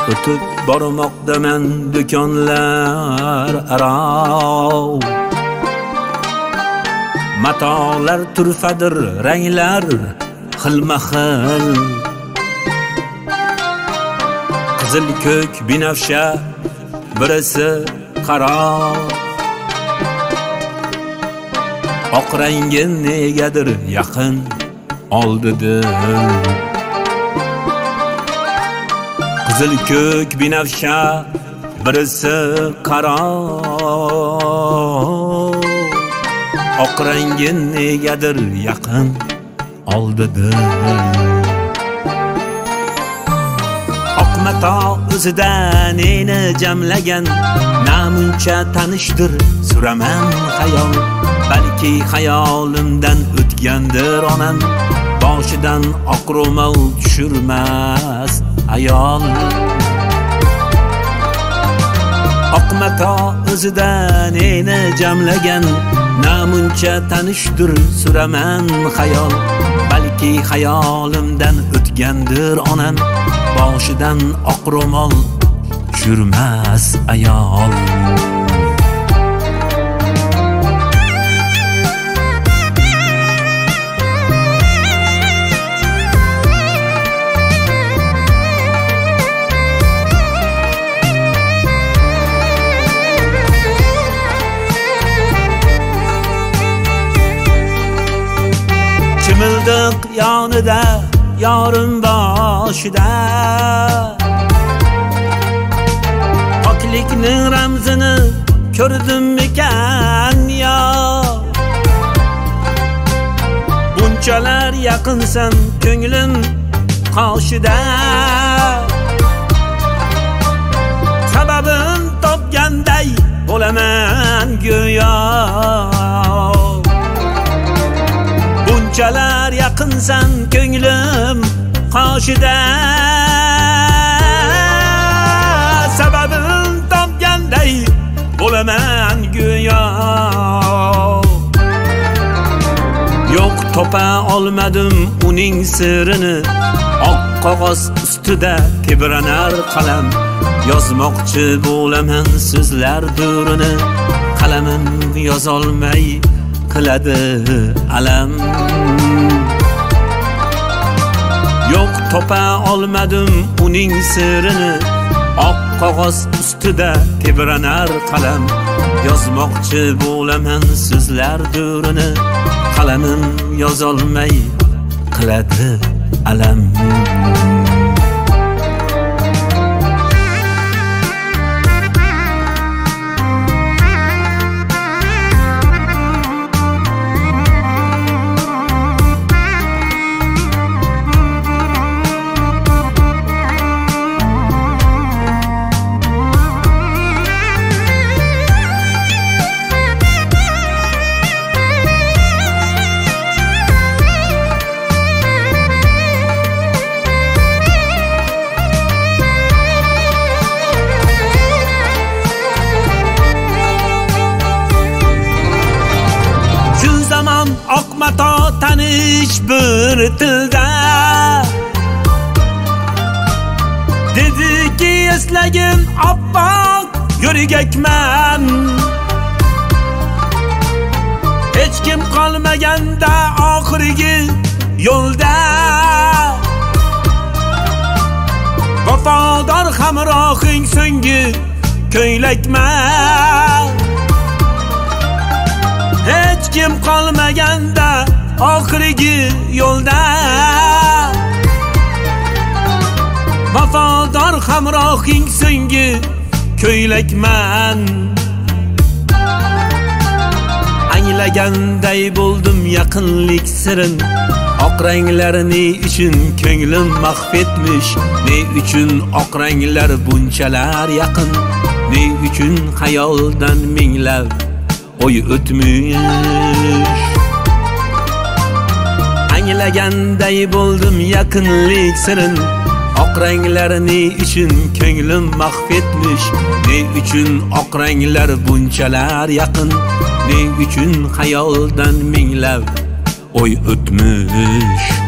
o'tib bormoqdaman do'konlar aro. Matolar turfadir, ranglar xilma-xil. Qizil, ko'k, binafsha, birisi qaro. Oq rangi negadir yaqin oldidir. Qizil, ko'k, binafsha, birisi qaro. Oq rangi negadir yaqin oldidir. Oq mato o'zida neni jamlagan, namuncha tanishdir suraman xayol. Balki xayolimdan o'tgandir onam, boshidan oq ro'mol tushirmas ayol. Oq mato o'zida neni jamlagan, namuncha tanishdir suraman xayol. Balki xayolimdan o'tgandir onam, boshidan oq ro'mol tushirmas ayol. Chimildiq yonida, yorim boshida, poklikning ramzini ko'rdim ekan yo. Bunchalar yaqinsan ko'nglim qoshida, sababin topganday bo'laman go'yo. Bunchalar yaqinsan ko'nglim qoshida, sababin topganday bo'laman go'yo. Yo'q, topa olmadim uning sirini, oq qog'oz ustida tebranar qalam. Yozmoqchi bo'laman so'zlar durini, qalamim yozolmay qiladi alam. Yo'q, topa olmadim uning sirini, oq qog'oz ustida tebranar qalam. Yozmoqchi bo'laman so'zlar durini, qalamim yozolmay qiladi alam. Oq mato tanish bir tilda dediki, eslagin oppoq yurgakman. Hech kim qolmaganda oxirgi yo'lda, vafodor hamrohing so'nggi ko'ylakman. Hech kim qolmaganda oxirgi yo'lda, vafodor hamrohing so'nggi ko'ylakman. Anglaganday bo'ldim yaqinlik sirin, oq ranglarini uchun ko'nglim mahvetmish. Ne uchun oq ranglar bunchalar yaqin, ne uchun xayoldan minglab oy o'tmish. Anglaganday bo'ldim yaqinlik sirin, oq ranglarini uchun ko'nglim mahvetmish. Ne uchun oq ranglar bunchalar yaqin, ne uchun xayoldan minglab oy o'tmish.